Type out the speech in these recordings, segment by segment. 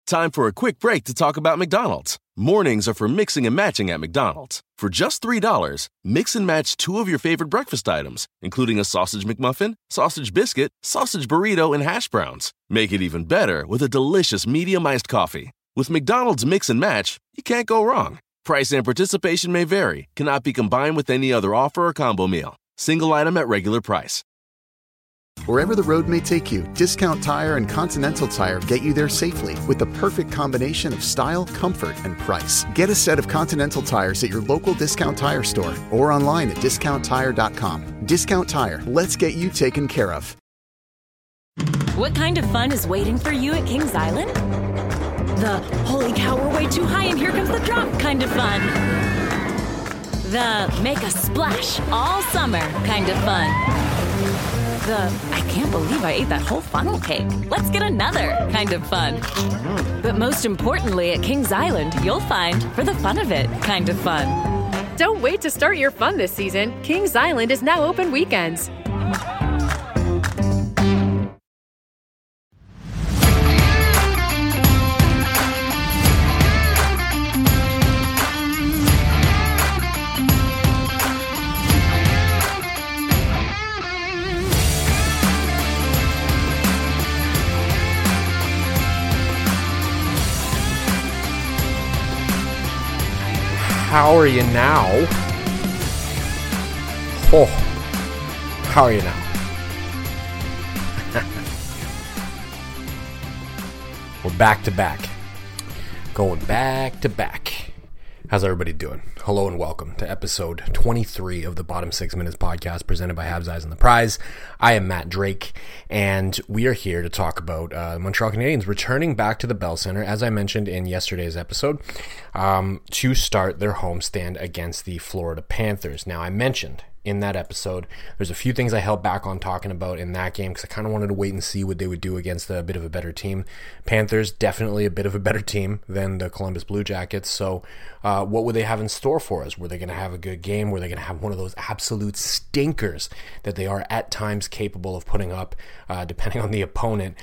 Time for a quick break to talk about McDonald's. Mornings are for mixing and matching at McDonald's. For just $3, mix and match 2 of your favorite breakfast items, including a sausage McMuffin, sausage biscuit, sausage burrito, and hash browns. Make it even better with a delicious medium iced coffee. With McDonald's Mix and Match, you can't go wrong. Price and participation may vary. Cannot be combined with any other offer or combo meal. Single item at regular price. Wherever the road may take you, Discount Tire and Continental Tire get you there safely with the perfect combination of style, comfort, and price. Get a set of Continental tires at your local Discount Tire store or online at discounttire.com. Discount Tire, let's get you taken care of. What kind of fun is waiting for you at Kings Island? The holy cow, we're way too high and here comes the drop kind of fun. The make a splash all summer kind of fun. The I can't believe I ate that whole funnel cake. Let's get another kind of fun. But most importantly, at Kings Island, you'll find for the fun of it kind of fun. Don't wait to start your fun this season. Kings Island is now open weekends. How are you now? Oh, how are you now? We're back to back. Going back to back. How's everybody doing? Hello and welcome to episode 23 of the Bottom 6 Minutes podcast presented by Habs Eyes on the Prize. I am Matt Drake, and we are here to talk about Montreal Canadiens returning back to the Bell Center, as I mentioned in yesterday's episode, to start their homestand against the Florida Panthers. Now, I mentioned in that episode, there's a few things I held back on talking about in that game because I kind of wanted to wait and see what they would do against a bit of a better team. Panthers, definitely a bit of a better team than the Columbus Blue Jackets. So what would they have in store for us? Were they going to have a good game? Were they going to have one of those absolute stinkers that they are at times capable of putting up, depending on the opponent?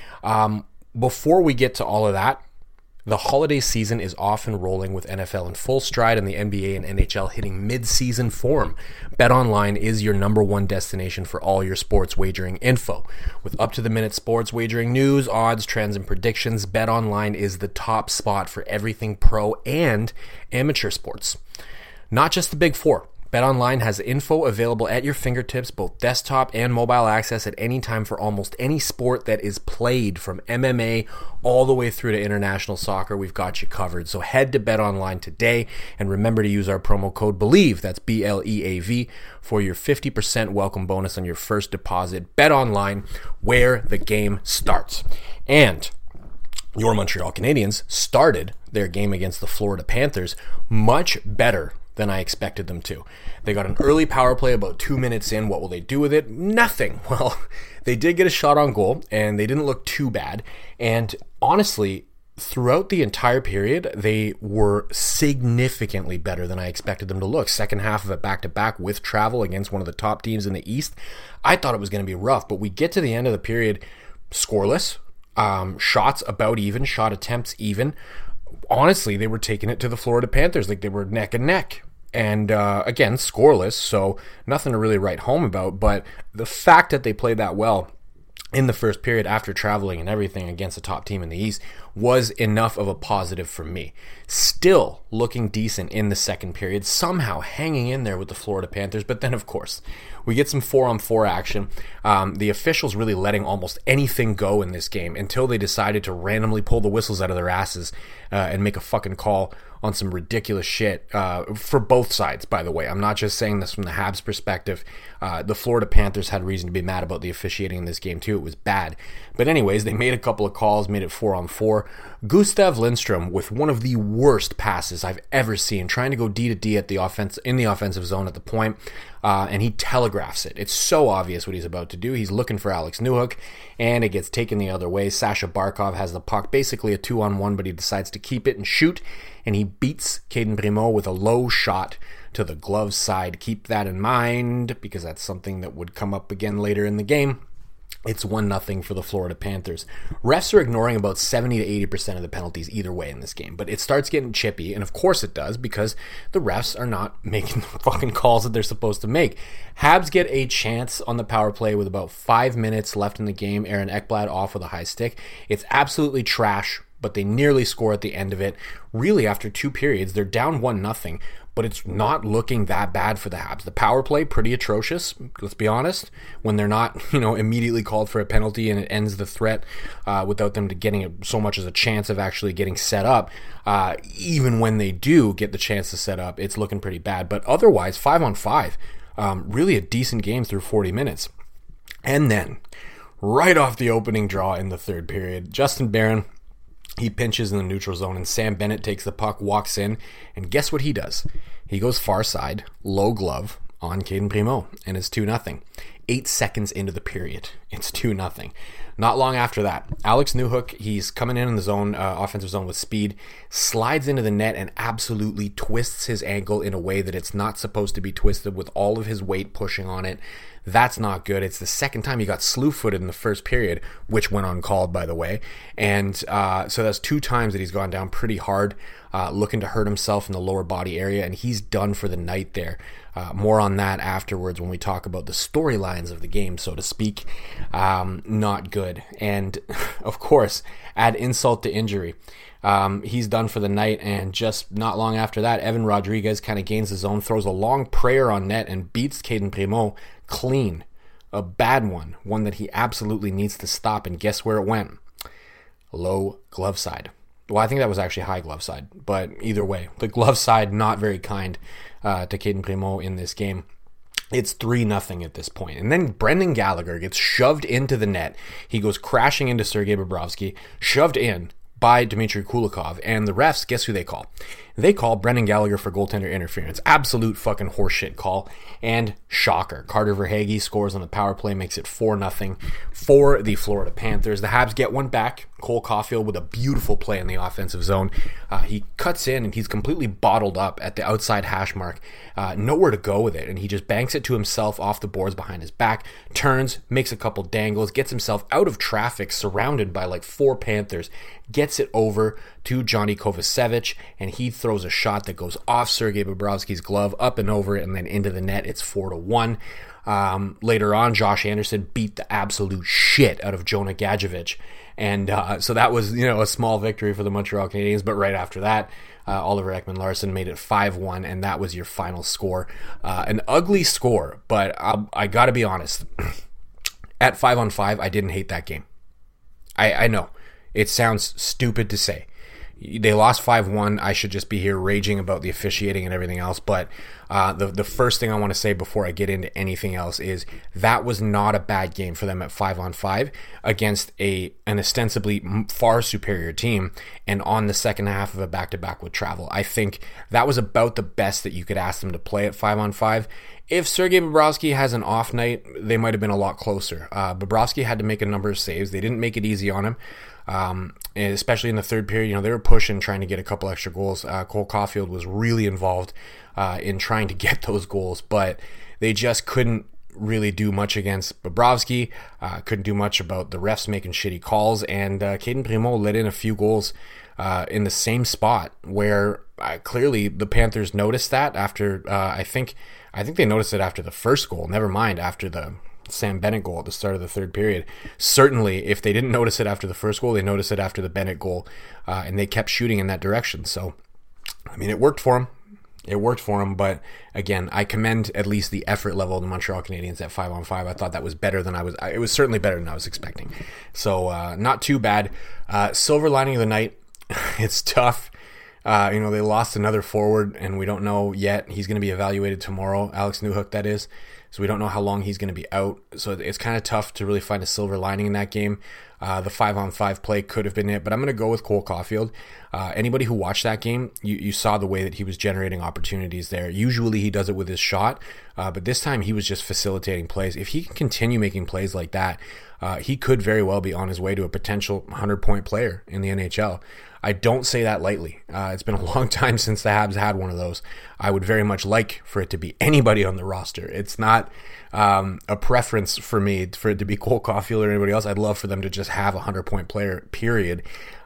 Before we get to all of that, the holiday season is off and rolling with NFL in full stride and the NBA and NHL hitting mid-season form. BetOnline is your number one destination for all your sports wagering info. With up-to-the-minute sports wagering news, odds, trends, and predictions, BetOnline is the top spot for everything pro and amateur sports. Not just the Big Four. BetOnline has info available at your fingertips, both desktop and mobile access at any time for almost any sport that is played, from MMA all the way through to international soccer. We've got you covered. So head to BetOnline today and remember to use our promo code BELIEVE, that's BLEAV, for your 50% welcome bonus on your first deposit. BetOnline, where the game starts. And your Montreal Canadiens started their game against the Florida Panthers much better than I expected them to. They got an early power play about 2 minutes in. What will they do with it? Nothing. Well, they did get a shot on goal, and they didn't look too bad. And honestly, throughout the entire period, they were significantly better than I expected them to look. Second half of it back-to-back with travel against one of the top teams in the East. I thought it was going to be rough, but we get to the end of the period scoreless, shots about even, shot attempts even. Honestly, they were taking it to the Florida Panthers like they were neck and neck. And again, scoreless, so nothing to really write home about. But the fact that they played that well in the first period after traveling and everything against a top team in the East was enough of a positive for me. Still looking decent in the second period, somehow hanging in there with the Florida Panthers. But then, of course, we get some 4-on-4 action. The officials really letting almost anything go in this game until they decided to randomly pull the whistles out of their asses and make a fucking call on some ridiculous shit for both sides, by the way. I'm not just saying this from the Habs perspective. The Florida Panthers had reason to be mad about the officiating in this game too. It was bad. But anyways, they made a couple of calls, made it 4-on-4. Gustav Lindstrom with one of the worst passes I've ever seen, trying to go D to D at the in the offensive zone at the point, and he telegraphs it. It's so obvious what he's about to do. He's looking for Alex Newhook, and it gets taken the other way. Sasha Barkov has the puck, basically a 2-on-1, but he decides to keep it and shoot, and he beats Caden Primo with a low shot to the glove side. Keep that in mind, because that's something that would come up again later in the game. It's 1-0 for the Florida Panthers. Refs are ignoring about 70 to 80% of the penalties either way in this game, but it starts getting chippy, and of course it does, because the refs are not making the fucking calls that they're supposed to make. Habs get a chance on the power play with about 5 minutes left in the game. Aaron Ekblad off with a high stick. It's absolutely trash, but they nearly score at the end of it. Really, after 2 periods, they're down 1-0, but it's not looking that bad for the Habs. The power play, pretty atrocious, let's be honest, when they're not, immediately called for a penalty and it ends the threat without them getting so much as a chance of actually getting set up. Even when they do get the chance to set up, it's looking pretty bad. But otherwise, 5-on-5, really a decent game through 40 minutes. And then, right off the opening draw in the third period, Justin Barron, he pinches in the neutral zone, and Sam Bennett takes the puck, walks in, and guess what he does? He goes far side, low glove on Cayden Primeau, and it's 2-0. 8 seconds into the period, it's 2-0. Not long after that, Alex Newhook, he's coming in the zone, offensive zone with speed, slides into the net and absolutely twists his ankle in a way that it's not supposed to be twisted, with all of his weight pushing on it. That's not good. It's the second time he got slew-footed in the first period, which went uncalled, by the way. And so that's 2 times that he's gone down pretty hard, looking to hurt himself in the lower body area, and he's done for the night there. More on that afterwards when we talk about the storylines of the game, so to speak. Not good. And, of course, add insult to injury. He's done for the night, and just not long after that, Evan Rodriguez kind of gains his own, throws a long prayer on net, and beats Cayden Primeau clean. A bad one that he absolutely needs to stop, and guess where it went? Low glove side. Well, I think that was actually high glove side, but either way, the glove side not very kind to Cayden Primeau in this game. It's 3-0 at this point. And then Brendan Gallagher gets shoved into the net. He goes crashing into Sergei Bobrovsky, shoved in by Dmitry Kulikov, and the refs, guess who they call? They call Brendan Gallagher for goaltender interference. Absolute fucking horseshit call. And shocker, Carter Verhaeghe scores on the power play, makes it 4-0 for the Florida Panthers. The Habs get one back. Cole Caulfield with a beautiful play in the offensive zone. He cuts in and he's completely bottled up at the outside hash mark. Nowhere to go with it, and he just banks it to himself off the boards behind his back, turns, makes a couple dangles, gets himself out of traffic surrounded by like 4 Panthers, gets it over to Johnny Kovacevic, and he throws a shot that goes off Sergei Bobrovsky's glove, up and over it, and then into the net. It's 4-1. Later on, Josh Anderson beat the absolute shit out of Jonah Gadjevich, and so that was a small victory for the Montreal Canadiens. But right after that, Oliver Ekman-Larsson made it 5-1, and that was your final score. An ugly score, but I gotta be honest. At 5-on-5, I didn't hate that game. I know it sounds stupid to say. They lost 5-1. I should just be here raging about the officiating and everything else. But the first thing I want to say before I get into anything else is that was not a bad game for them at 5-on-5 against an ostensibly far superior team, and on the second half of a back-to-back with travel. I think that was about the best that you could ask them to play at 5-on-5. If Sergei Bobrovsky has an off night, they might have been a lot closer. Bobrovsky had to make a number of saves. They didn't make it easy on him. Especially in the third period, they were pushing, trying to get a couple extra goals. Cole Caulfield was really involved in trying to get those goals, but they just couldn't really do much against Bobrovsky, couldn't do much about the refs making shitty calls, and Cayden Primeau let in a few goals in the same spot where clearly the Panthers noticed that after, I think they noticed it after the first goal, never mind after the Sam Bennett goal at the start of the third period. Certainly, if they didn't notice it after the first goal, they noticed it after the Bennett goal, and they kept shooting in that direction. So, it worked for them. It worked for them, but again, I commend at least the effort level of the Montreal Canadiens at 5-on-5. I thought that was better than it was certainly better than I was expecting. So, not too bad. Silver lining of the night, it's tough. They lost another forward, and we don't know yet. He's going to be evaluated tomorrow, Alex Newhook, that is. So we don't know how long he's going to be out. So it's kind of tough to really find a silver lining in that game. The 5-on-5 play could have been it, but I'm going to go with Cole Caulfield. Anybody who watched that game, you saw the way that he was generating opportunities there. Usually he does it with his shot, but this time he was just facilitating plays. If he can continue making plays like that, he could very well be on his way to a potential 100-point player in the NHL. I don't say that lightly. It's been a long time since the Habs had one of those. I would very much like for it to be anybody on the roster. It's not a preference for me for it to be Cole Caulfield or anybody else. I'd love for them to just have a 100-point player, period.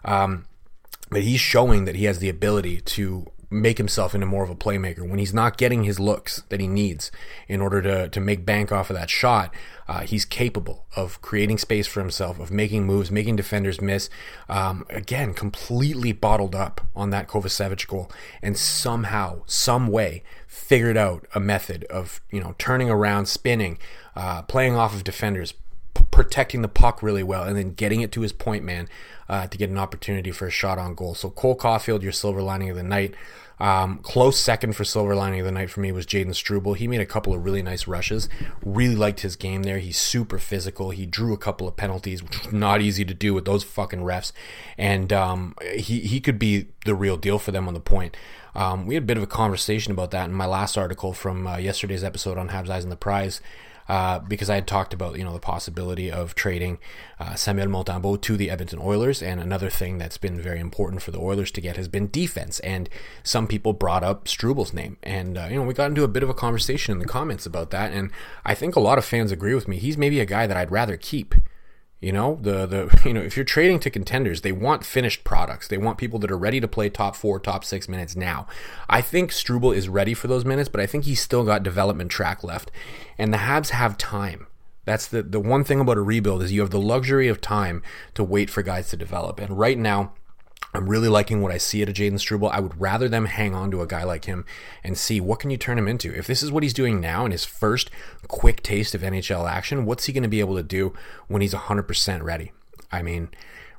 But he's showing that he has the ability to make himself into more of a playmaker. When he's not getting his looks that he needs in order to make bank off of that shot, he's capable of creating space for himself, of making moves, making defenders miss. Again, completely bottled up on that Kovacevic goal, and somehow, some way, figured out a method of turning around, spinning, playing off of defenders, protecting the puck really well, and then getting it to his point man to get an opportunity for a shot on goal. So Cole Caulfield, your silver lining of the night. Close second for silver lining of the night for me was Jayden Struble. He made a couple of really nice rushes. Really liked his game there. He's super physical. He drew a couple of penalties, which was not easy to do with those fucking refs. And he could be the real deal for them on the point. We had a bit of a conversation about that in my last article from yesterday's episode on Habs Eyes and the Prize. Because I had talked about, the possibility of trading Samuel Montembeault to the Edmonton Oilers, and another thing that's been very important for the Oilers to get has been defense, and some people brought up Struble's name, and we got into a bit of a conversation in the comments about that, and I think a lot of fans agree with me. He's maybe a guy that I'd rather keep. If you're trading to contenders, they want finished products. They want people that are ready to play top 4, top 6 minutes now. I think Struble is ready for those minutes, but I think he's still got development track left. And the Habs have time. That's the one thing about a rebuild is you have the luxury of time to wait for guys to develop. And right now, I'm really liking what I see at a Jayden Struble. I would rather them hang on to a guy like him and see what can you turn him into. If this is what he's doing now in his first quick taste of NHL action, what's he going to be able to do when he's 100% ready? I mean,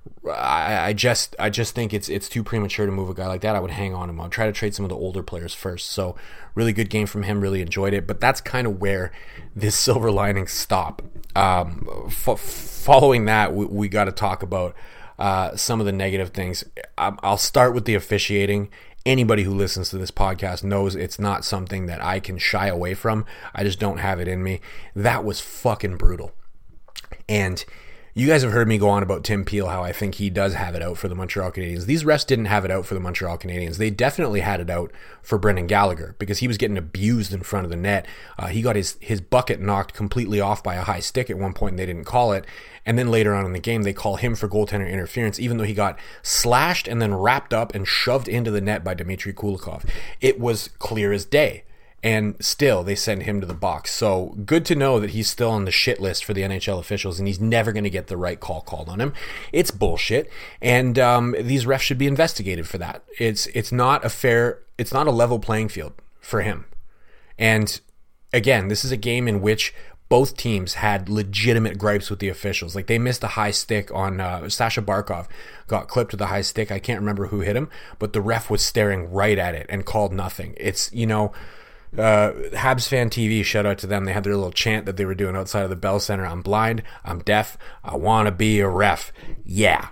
I just think it's too premature to move a guy like that. I would hang on him. I'll try to trade some of the older players first. So really good game from him. Really enjoyed it. But that's kind of where this silver lining stop. Following that, we got to talk about some of the negative things. I'll start with the officiating. Anybody who listens to this podcast knows it's not something that I can shy away from. I just don't have it in me. That was fucking brutal. And you guys have heard me go on about Tim Peel, how I think he does have it out for the Montreal Canadiens. These refs didn't have it out for the Montreal Canadiens. They definitely had it out for Brendan Gallagher because he was getting abused in front of the net. He got his bucket knocked completely off by a high stick at one point and they didn't call it. And then later on in the game, they call him for goaltender interference, even though he got slashed and then wrapped up and shoved into the net by Dmitry Kulikov. It was clear as day. And still, they send him to the box. So good to know that he's still on the shit list for the NHL officials, and he's never going to get the right call called on him. It's bullshit, and these refs should be investigated for that. It's not a level playing field for him. And again, this is a game in which both teams had legitimate gripes with the officials. Like, they missed a high stick on Sasha Barkov, got clipped with a high stick. I can't remember who hit him, but the ref was staring right at it and called nothing. It's, Habs Fan TV, shout out to them. They had their little chant that they were doing outside of the Bell Center. I'm blind, I'm deaf, I want to be a ref. Yeah,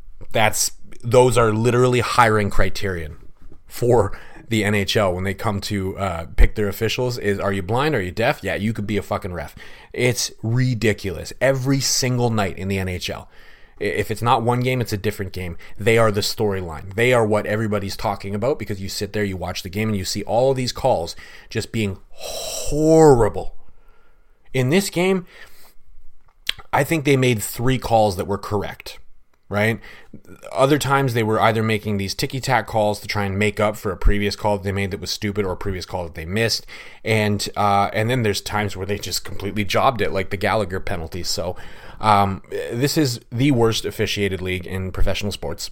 those are literally hiring criterion for the NHL when they come to pick their officials. Are you blind? Are you deaf? Yeah, you could be a fucking ref. It's ridiculous. Every single night in the NHL. If it's not one game, it's a different game. They are the storyline. They are what everybody's talking about because you sit there, you watch the game, and you see all of these calls just being horrible. In this game, I think they made 3 calls that were correct, right? Other times they were either making these ticky-tack calls to try and make up for a previous call that they made that was stupid or a previous call that they missed. And then there's times where they just completely jobbed it, like the Gallagher penalty. So this is the worst officiated league in professional sports,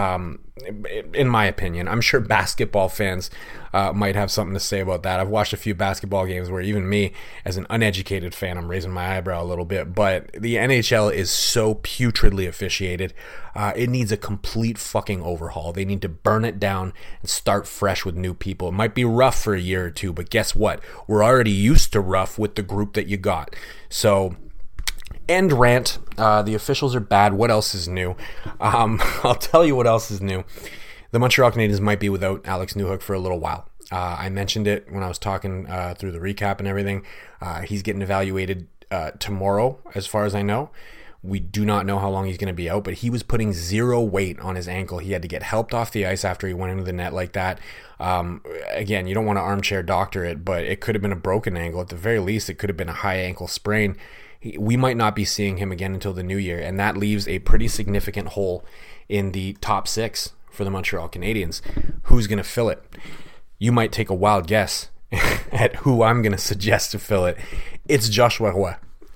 in my opinion. I'm sure basketball fans might have something to say about that. I've watched a few basketball games where even me, as an uneducated fan, I'm raising my eyebrow a little bit. But the NHL is so putridly officiated. It needs a complete fucking overhaul. They need to burn it down and start fresh with new people. It might be rough for a year or two, but guess what? We're already used to rough with the group that you got. So End rant. The officials are bad. What else is new? I'll tell you what else is new. The Montreal Canadiens might be without Alex Newhook for a little while. I mentioned it when I was talking through the recap and everything. He's getting evaluated tomorrow, as far as I know. We do not know how long he's going to be out, but he was putting zero weight on his ankle. He had to get helped off the ice after he went into the net like that. Again, you don't want to armchair doctor it, but it could have been a broken ankle. At the very least, it could have been a high ankle sprain. We might not be seeing him again until the new year, and that leaves a pretty significant hole in the top 6 for the Montreal Canadiens. Who's going to fill it? You might take a wild guess at who I'm going to suggest to fill it. It's Joshua Roy.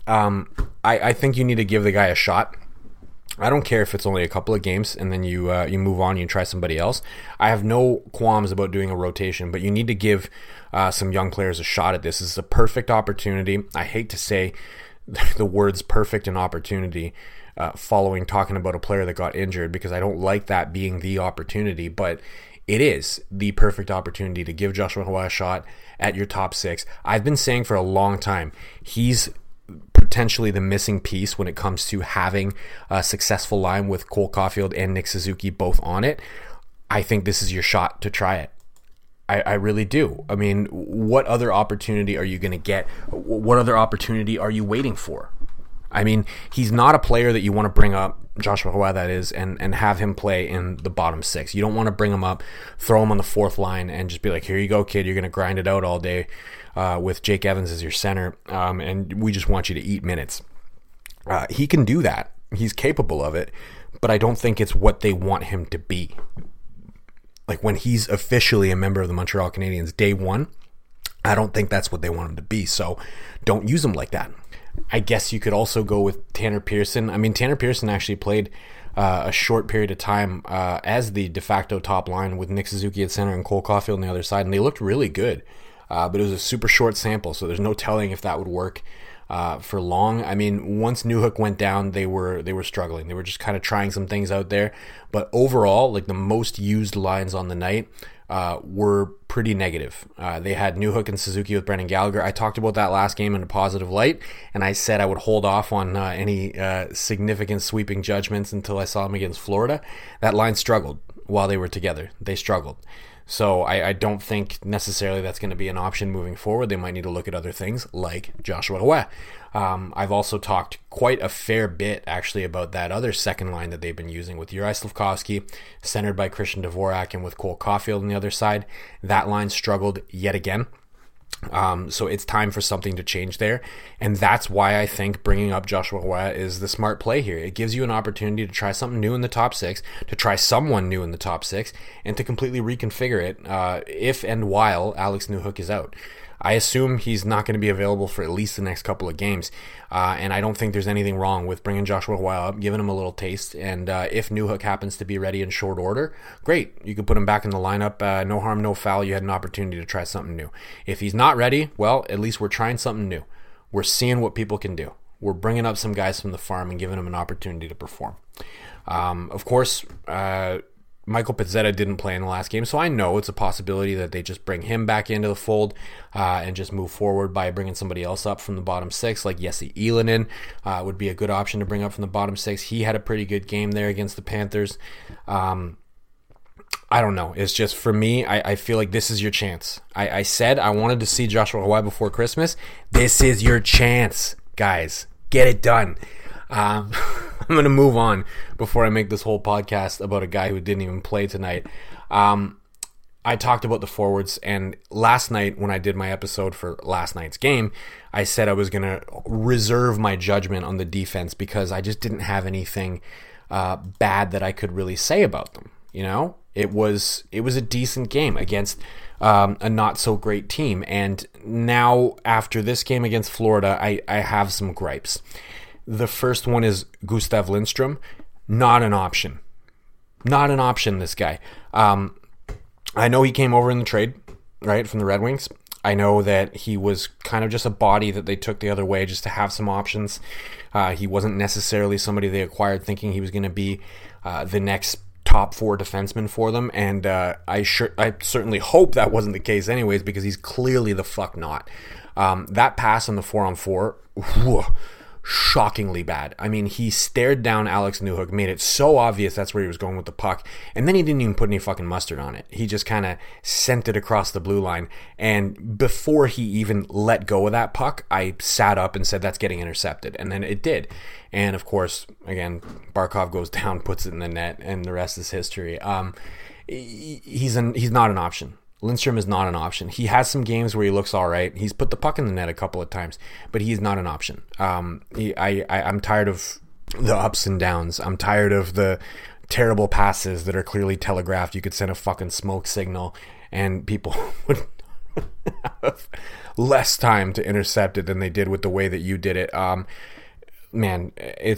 I think you need to give the guy a shot. I don't care if it's only a couple of games and then you move on, you try somebody else. I have no qualms about doing a rotation, but you need to give some young players a shot at this. This is a perfect opportunity. I hate to say the words perfect and opportunity following talking about a player that got injured, because I don't like that being the opportunity, but it is the perfect opportunity to give Joshua Roy a shot at your top 6. I've been saying for a long time, he's potentially the missing piece when it comes to having a successful line with Cole Caulfield and Nick Suzuki both on it. I think this is your shot to try it. I really do. I mean, what other opportunity are you going to get? What other opportunity are you waiting for? I mean, he's not a player that you want to bring up, Joshua Roy that is, and have him play in the bottom 6. You don't want to bring him up, throw him on the 4th line, and just be like, here you go, kid, you're going to grind it out all day with Jake Evans as your center, and we just want you to eat minutes. He can do that. He's capable of it, but I don't think it's what they want him to be. Like when he's officially a member of the Montreal Canadiens day 1, I don't think that's what they want him to be, so don't use him like that. I guess you could also go with Tanner Pearson. I mean, Tanner Pearson actually played a short period of time as the de facto top line with Nick Suzuki at center and Cole Caulfield on the other side, and they looked really good. But it was a super short sample, so there's no telling if that would work for long. I mean, once Newhook went down, they were struggling. They were just kind of trying some things out there. But overall, like the most used lines on the night were pretty negative. They had Newhook and Suzuki with Brendan Gallagher. I talked about that last game in a positive light, and I said I would hold off on any significant sweeping judgments until I saw them against Florida. That line struggled while they were together. They struggled. So I don't think necessarily that's going to be an option moving forward. They might need to look at other things like Joshua Roy. I've also talked quite a fair bit actually about that other second line that they've been using with Juraj Slafkovsky, centered by Christian Dvorak, and with Cole Caulfield on the other side. That line struggled yet again. So it's time for something to change there. And that's why I think bringing up Joshua Roy is the smart play here. It gives you an opportunity to try something new in the top 6, to try someone new in the top 6, and to completely reconfigure it if and while Alex Newhook is out. I assume he's not going to be available for at least the next couple of games, and I don't think there's anything wrong with bringing Joshua Roy up, giving him a little taste, and if Newhook happens to be ready in short order, great. You can put him back in the lineup. No harm, no foul. You had an opportunity to try something new. If he's not ready, well, at least we're trying something new. We're seeing what people can do. We're bringing up some guys from the farm and giving them an opportunity to perform. Of course, Michael Pezzetta didn't play in the last game, so I know it's a possibility that they just bring him back into the fold and just move forward by bringing somebody else up from the bottom 6, like Jesse Ylönen would be a good option to bring up from the bottom 6. He had a pretty good game there against the Panthers. I don't know. It's just, for me, I feel like this is your chance. I said I wanted to see Joshua Roy before Christmas. This is your chance, guys. Get it done. I'm going to move on before I make this whole podcast about a guy who didn't even play tonight. I talked about the forwards, and last night when I did my episode for last night's game, I said I was going to reserve my judgment on the defense because I just didn't have anything bad that I could really say about them. You know, it was a decent game against a not so great team, and now after this game against Florida, I have some gripes. The first one is Gustav Lindstrom. Not an option. Not an option, this guy. I know he came over in the trade, right, from the Red Wings. I know that he was kind of just a body that they took the other way just to have some options. He wasn't necessarily somebody they acquired thinking he was going to be the next top 4 defenseman for them, and I certainly hope that wasn't the case anyways, because he's clearly the fuck not. That pass on the 4-on-4, shockingly bad. I mean, he stared down Alex Newhook, made it so obvious that's where he was going with the puck, and then he didn't even put any fucking mustard on it. He just kind of sent it across the blue line, and before he even let go of that puck, I sat up and said, that's getting intercepted, and then it did. And of course, again, Barkov goes down, puts it in the net, and the rest is history. He's not an option. Lindstrom is not an option. He has some games where he looks all right. He's put the puck in the net a couple of times, but he's not an option. I'm tired of the ups and downs. I'm tired of the terrible passes that are clearly telegraphed. You could send a fucking smoke signal and people would have less time to intercept it than they did with the way that you did it. Man,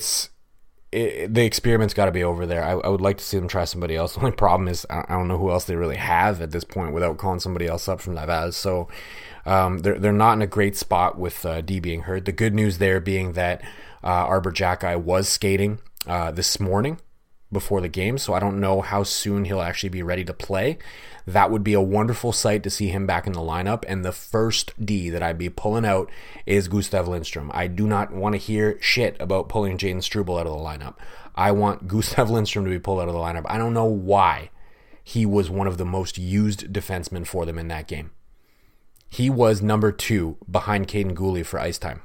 the experiment's got to be over there. I would like to see them try somebody else. The only problem is I don't know who else they really have at this point without calling somebody else up from Laval. So they're not in a great spot with D being hurt. The good news there being that Arbor Xhekaj was skating this morning before the game, so I don't know how soon he'll actually be ready to play. That would be a wonderful sight to see him back in the lineup, and the first D that I'd be pulling out is Gustav Lindstrom. I do not want to hear shit about pulling Jaden Struble out of the lineup. I want Gustav Lindstrom to be pulled out of the lineup. I don't know why he was one of the most used defensemen for them in that game. He was number 2 behind Caden Gooley for ice time.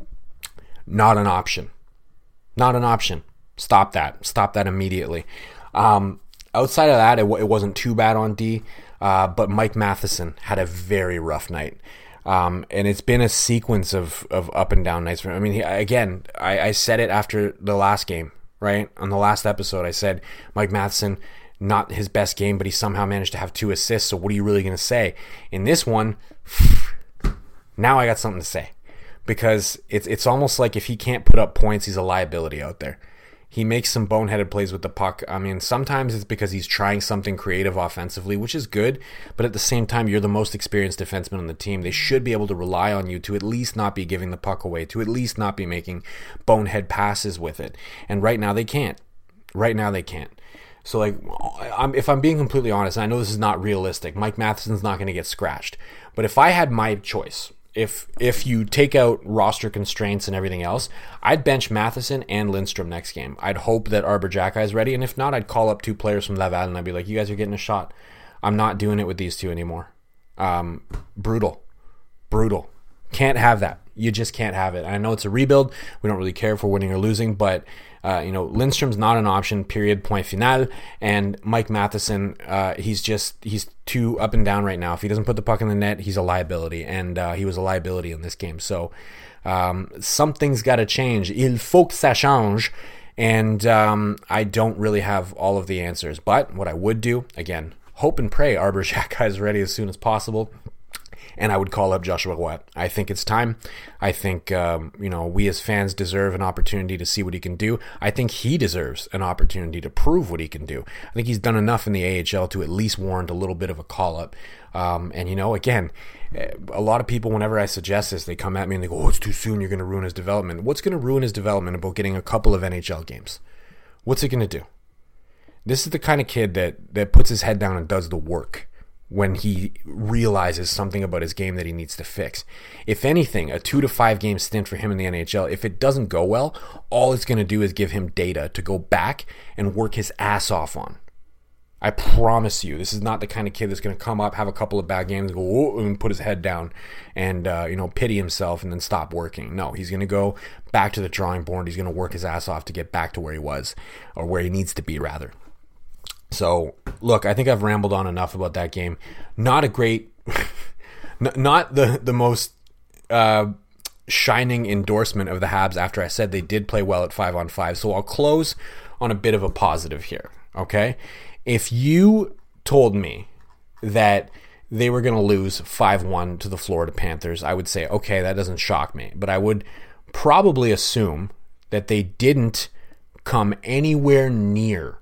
Not an option. Not an option. Stop that. Stop that immediately. Outside of that, it wasn't too bad on D, but Mike Matheson had a very rough night. And it's been a sequence of up and down nights for him. I mean, I said it after the last game, right? On the last episode, I said Mike Matheson, not his best game, but he somehow managed to have 2 assists, so what are you really going to say? In this one, now I got something to say. Because it's almost like if he can't put up points, he's a liability out there. He makes some boneheaded plays with the puck. I mean, sometimes it's because he's trying something creative offensively, which is good, but at the same time, you're the most experienced defenseman on the team. They should be able to rely on you to at least not be giving the puck away, to at least not be making bonehead passes with it. And right now, they can't. Right now, they can't. So, like, if I'm being completely honest, and I know this is not realistic, Mike Matheson's not going to get scratched. But if I had my choice, if you take out roster constraints and everything else, I'd bench Matheson and Lindstrom next game. I'd hope that Arbor Xhekaj is ready, and if not, I'd call up 2 players from Laval and I'd be like, you guys are getting a shot. I'm not doing it with these 2 anymore. Brutal. Can't have that. You just can't have it. I know it's a rebuild. We don't really care if we're winning or losing, but Lindstrom's not an option, period, point final. And Mike Matheson, he's too up and down right now. If he doesn't put the puck in the net, he's a liability, and he was a liability in this game. So something's got to change. Il faut que ça change. And I don't really have all of the answers. But what I would do, again, hope and pray Arbor Xhekaj is ready as soon as possible. And I would call up Joshua Roy. I think it's time. I think, we as fans deserve an opportunity to see what he can do. I think he deserves an opportunity to prove what he can do. I think he's done enough in the AHL to at least warrant a little bit of a call-up. Again, a lot of people, whenever I suggest this, they come at me and they go, oh, it's too soon, you're going to ruin his development. What's going to ruin his development about getting a couple of NHL games? What's it going to do? This is the kind of kid that puts his head down and does the work when he realizes something about his game that he needs to fix. If anything, a 2 to 5 game stint for him in the NHL, if it doesn't go well, all it's going to do is give him data to go back and work his ass off on. I promise you, this is not the kind of kid that's going to come up, have a couple of bad games, and go, whoa, and put his head down and, pity himself and then stop working. No, he's going to go back to the drawing board. He's going to work his ass off to get back to where he was, or where he needs to be, rather. So, look, I think I've rambled on enough about that game. Not a great, not the most shining endorsement of the Habs after I said they did play well at 5-on-5. So I'll close on a bit of a positive here, okay? If you told me that they were going to lose 5-1 to the Florida Panthers, I would say, okay, that doesn't shock me. But I would probably assume that they didn't come anywhere near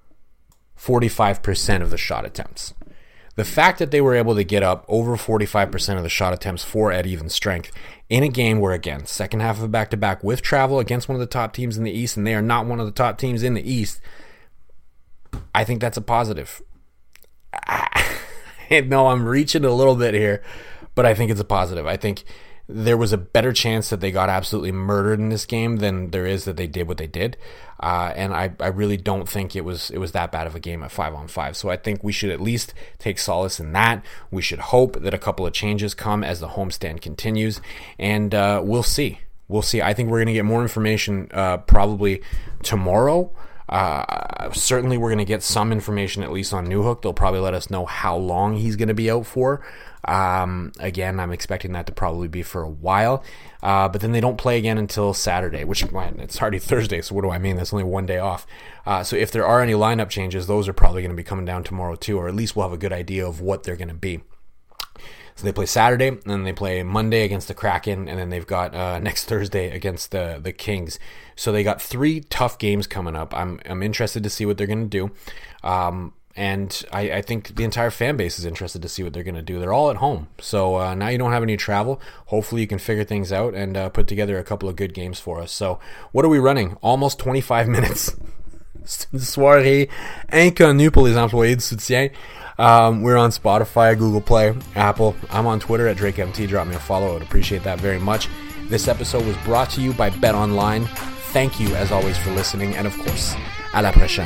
45% of the shot attempts. The fact that they were able to get up over 45% of the shot attempts for at even strength in a game where, again, second half of a back-to-back with travel against one of the top teams in the East, and they are not one of the top teams in the East, I think that's a positive. I know I'm reaching a little bit here, but I think it's a positive. I think there was a better chance that they got absolutely murdered in this game than there is that they did what they did. And I really don't think it was that bad of a game at 5-on-5. So I think we should at least take solace in that. We should hope that a couple of changes come as the homestand continues, and we'll see. We'll see. I think we're going to get more information probably tomorrow. Certainly we're going to get some information at least on Newhook. They'll probably let us know how long he's going to be out for. Again, I'm expecting that to probably be for a while. But then they don't play again until Saturday, which it's already Thursday, so what do I mean? That's only one day off. So if there are any lineup changes, those are probably going to be coming down tomorrow too, or at least we'll have a good idea of what they're going to be. So they play Saturday, and then they play Monday against the Kraken, and then they've got next Thursday against the Kings. So they got 3 tough games coming up. I'm interested to see what they're going to do. And I think the entire fan base is interested to see what they're going to do. They're all at home. So now you don't have any travel. Hopefully you can figure things out and put together a couple of good games for us. So what are we running? Almost 25 minutes. C'est une soirée inconnue pour les employés de soutien. We're on Spotify, Google Play, Apple. I'm on Twitter at DrakeMT. Drop me a follow. I would appreciate that very much. This episode was brought to you by BetOnline. Thank you, as always, for listening. And, of course, à la prochaine.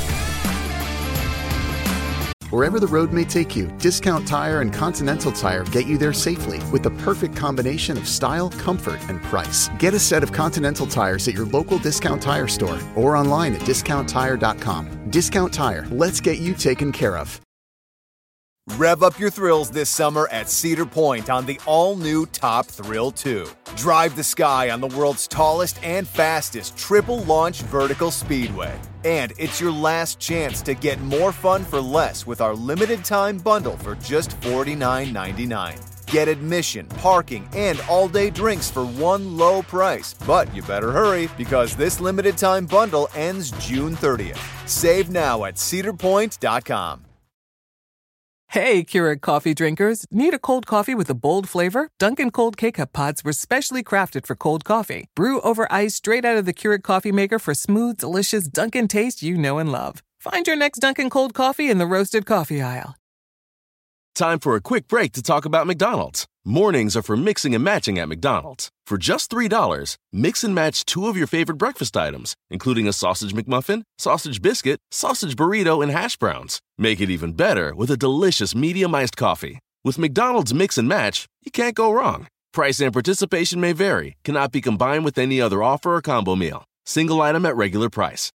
Wherever the road may take you, Discount Tire and Continental Tire get you there safely with the perfect combination of style, comfort, and price. Get a set of Continental tires at your local Discount Tire store or online at discounttire.com. Discount Tire, let's get you taken care of. Rev up your thrills this summer at Cedar Point on the all-new Top Thrill 2. Drive the sky on the world's tallest and fastest triple-launch vertical speedway. And it's your last chance to get more fun for less with our limited-time bundle for just $49.99. Get admission, parking, and all-day drinks for one low price. But you better hurry because this limited-time bundle ends June 30th. Save now at cedarpoint.com. Hey, Keurig coffee drinkers. Need a cold coffee with a bold flavor? Dunkin' Cold K-Cup pods were specially crafted for cold coffee. Brew over ice straight out of the Keurig coffee maker for smooth, delicious Dunkin' taste you know and love. Find your next Dunkin' Cold coffee in the roasted coffee aisle. Time for a quick break to talk about McDonald's. Mornings are for mixing and matching at McDonald's. For just $3, mix and match 2 of your favorite breakfast items, including a sausage McMuffin, sausage biscuit, sausage burrito, and hash browns. Make it even better with a delicious medium iced coffee. With McDonald's Mix and Match, you can't go wrong. Price and participation may vary, cannot be combined with any other offer or combo meal. Single item at regular price.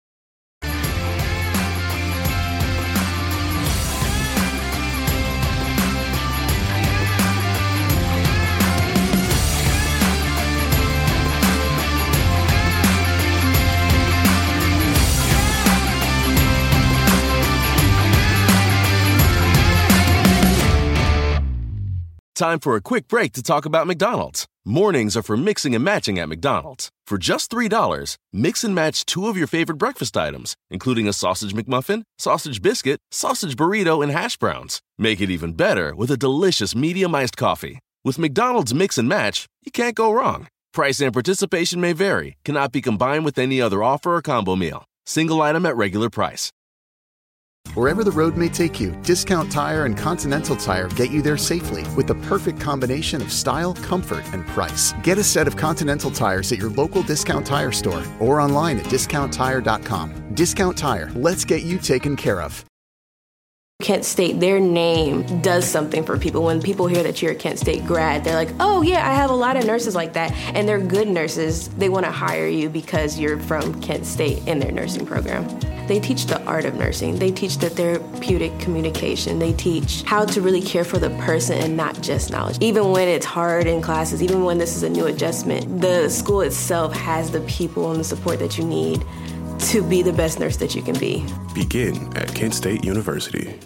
Time for a quick break to talk about McDonald's. Mornings are for mixing and matching at McDonald's. For just $3, mix and match 2 of your favorite breakfast items, including a sausage McMuffin, sausage biscuit, sausage burrito, and hash browns. Make it even better with a delicious medium iced coffee. With McDonald's Mix and Match, you can't go wrong. Price and participation may vary, cannot be combined with any other offer or combo meal. Single item at regular price. Wherever the road may take you, Discount Tire and Continental Tire get you there safely with the perfect combination of style, comfort, and price. Get a set of Continental tires at your local Discount Tire store or online at discounttire.com. Discount Tire, let's get you taken care of. Kent State, their name does something for people. When people hear that you're a Kent State grad, they're like, oh yeah, I have a lot of nurses like that. And they're good nurses. They want to hire you because you're from Kent State in their nursing program. They teach the art of nursing. They teach the therapeutic communication. They teach how to really care for the person and not just knowledge. Even when it's hard in classes, even when this is a new adjustment, the school itself has the people and the support that you need to be the best nurse that you can be. Begin at Kent State University.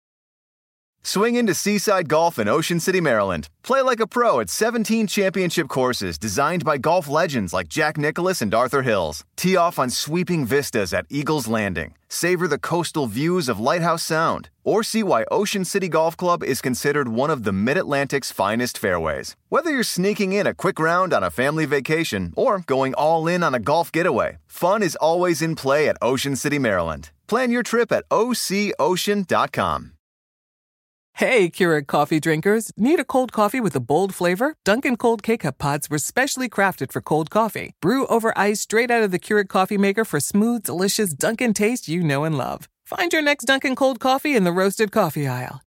Swing into Seaside Golf in Ocean City, Maryland. Play like a pro at 17 championship courses designed by golf legends like Jack Nicklaus and Arthur Hills. Tee off on sweeping vistas at Eagles Landing. Savor the coastal views of Lighthouse Sound. Or see why Ocean City Golf Club is considered one of the Mid-Atlantic's finest fairways. Whether you're sneaking in a quick round on a family vacation or going all in on a golf getaway, fun is always in play at Ocean City, Maryland. Plan your trip at OCOcean.com. Hey, Keurig coffee drinkers. Need a cold coffee with a bold flavor? Dunkin' Cold K-Cup pods were specially crafted for cold coffee. Brew over ice straight out of the Keurig coffee maker for smooth, delicious Dunkin' taste you know and love. Find your next Dunkin' Cold coffee in the roasted coffee aisle.